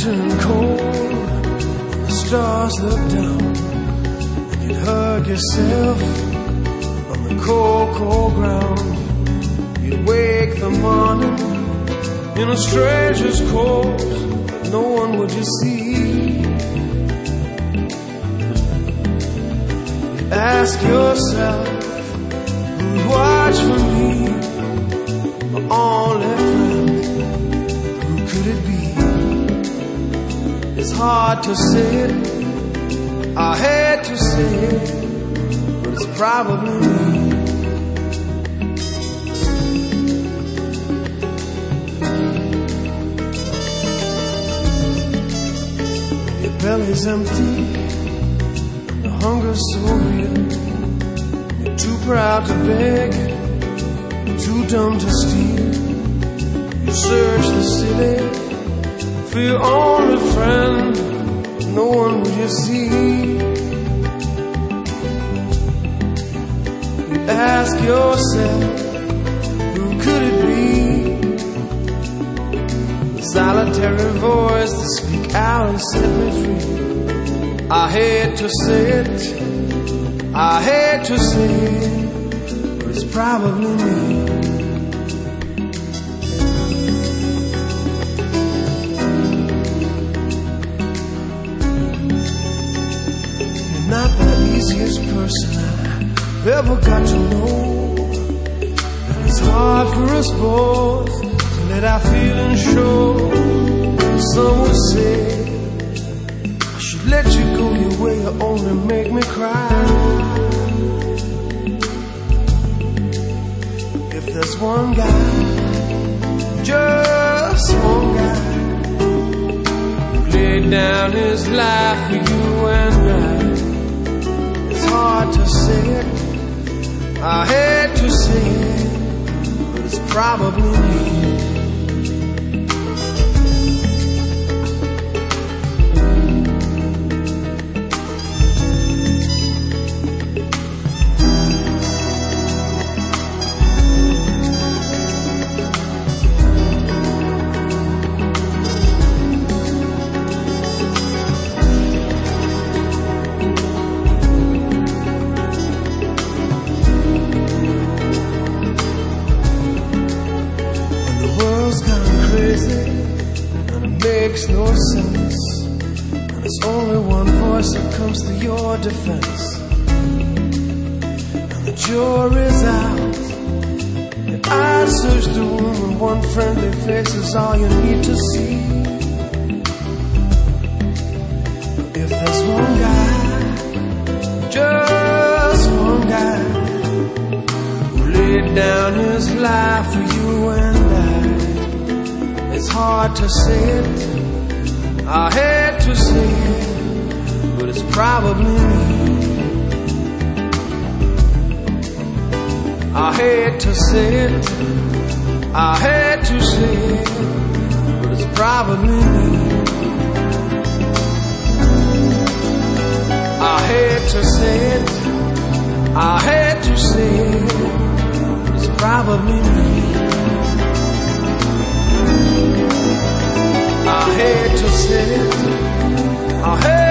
turn cold, the stars look down, and you'd hug yourself on the cold, cold ground. You'd wake the morning in a stranger's cold, but no one would you see. You'd ask yourself, who'd watch for me, my only friend, who could it be? It's hard to say it, I hate to say it, but it's probably me. Belly's empty, and the hunger's so real. You're too proud to beg, too dumb to steal. You search the city for your only friend, no one will you see. You ask yourself, who could it be? The solitary voice that speak out and set me free. I hate to say it, I hate to say it, but it's probably me. You're not the easiest person I ever got to know, and it's hard for us both to let our feelings show. Some would say I should let you go your way, you only make me cry. If there's one guy, just one guy, who laid down his life for you and I, it's hard to say it, I hate to say it, but it's probably me. And it makes no sense, and it's only one voice that comes to your defense. And the jury's out, and I search the room, and one friendly face is all you need to see. If there's one guy, just one guy, who laid down his life for you and I, it's hard to say it, I hate to say it, but it's probably me. I hate to say it, I hate to say it, but it's probably me. I hate to say it, I hate to say it, but it's probably me. I hate to say it, I hate